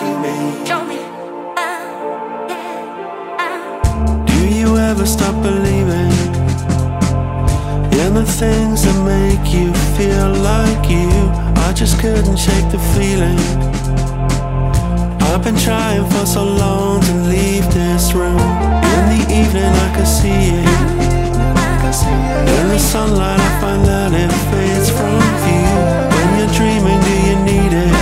rescue me. Show me. Do you ever stop believing in the things that make you feel like you? I just couldn't shake the feeling. I've been trying for so long to leave this room. In the evening I can see it. In the sunlight I find that it fades from view. When you're dreaming, do you need it?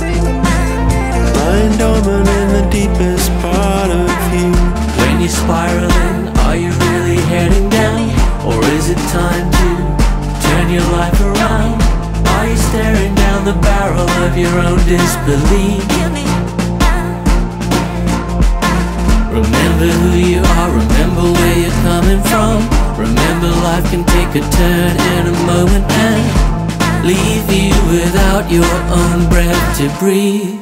Lying dormant in the deepest part of you. When you're spiraling, are you really heading down? Or is it time to turn your life around? Are you staring down the barrel of your own disbelief? Remember who you are, remember where you're coming from. Remember life can take a turn in a moment and leave you without your own breath to breathe.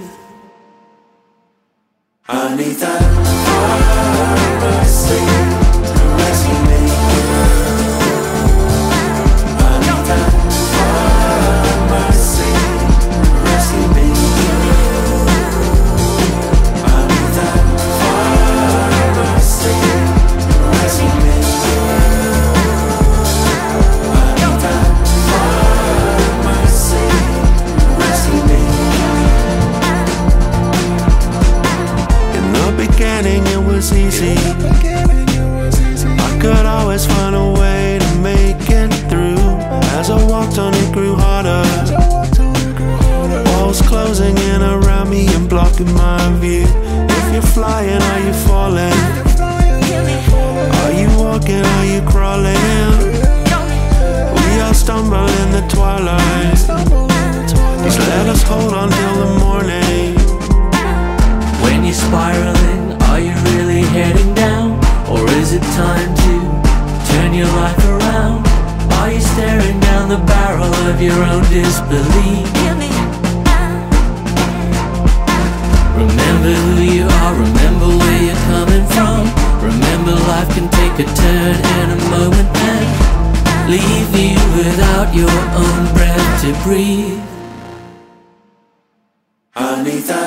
I need that mercy to rescue me. I need that mercy to rescue me. I need that mercy to rescue me. I need that mercy to rescue me. In the beginning it was easy. I could always find a way to make it through. As I walked on it grew harder. Walls closing in around me and blocking my view. If you're flying, are you falling? Are you walking, are you crawling? We all stumble in the twilight. Just let us hold on till the morning. When you're spiraling, are you really heading down? Or is it time to turn your life around? Are you staring down the barrel of your own disbelief? Remember who you are, remember where you're coming from. Remember life can take a turn in a moment and leave you without your own breath to breathe. I need that